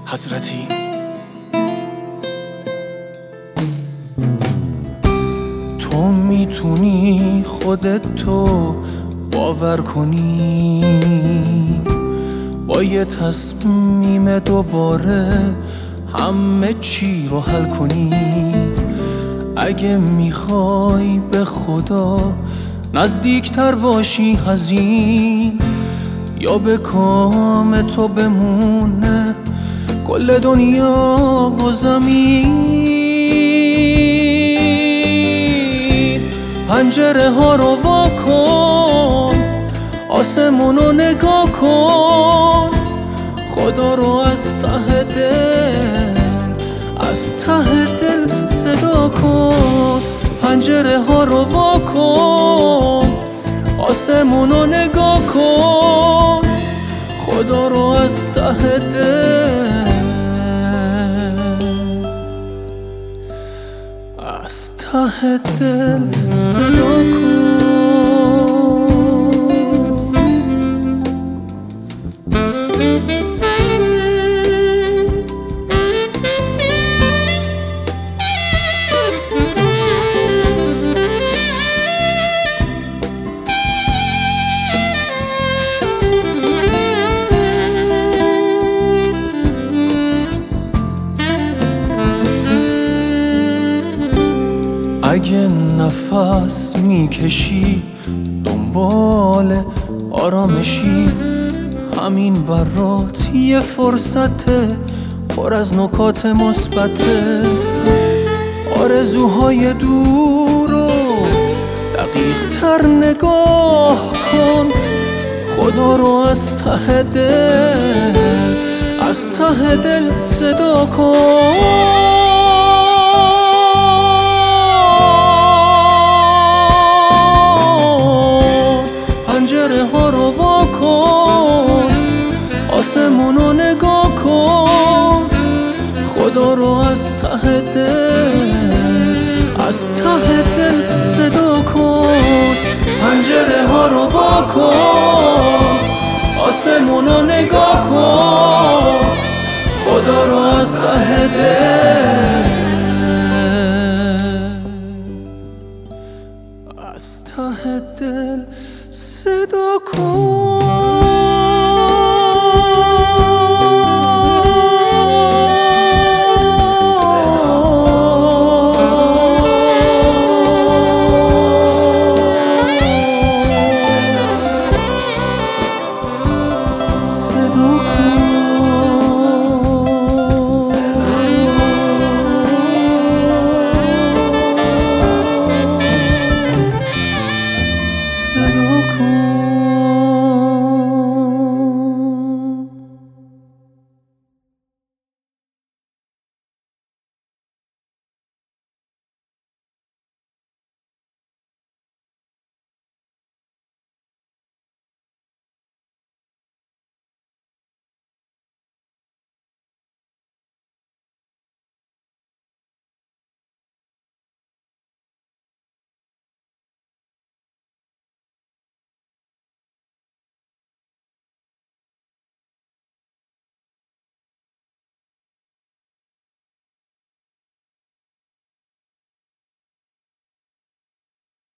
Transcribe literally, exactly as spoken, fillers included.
حضرتی. تو میتونی خودت تو باور کنی، با یه تصمیم دوباره همه چی رو حل کنی. اگه میخوای به خدا نزدیکتر باشی هزین، یا به کام تو بمونه کل دنیا و زمین. پنجره ها رو وا کن، آسمون رو نگاه کن، خدا رو از ته دل از ته دل صدا کن. پنجره ها رو وا کن، آسمون رو نگاه کن، خدا رو از ته دل از ته دل صدا کن. اگه نفس میکشی دنبال آرامشی، همین برات یه فرصته پر از نکات مثبته. آرزوهای دور رو دقیق تر نگاه کن، خدا رو از ته دل از ته دل صدا کن. پنجره ها رو وا کن، آسمون رو نگاه کن، خدا رو از ته دل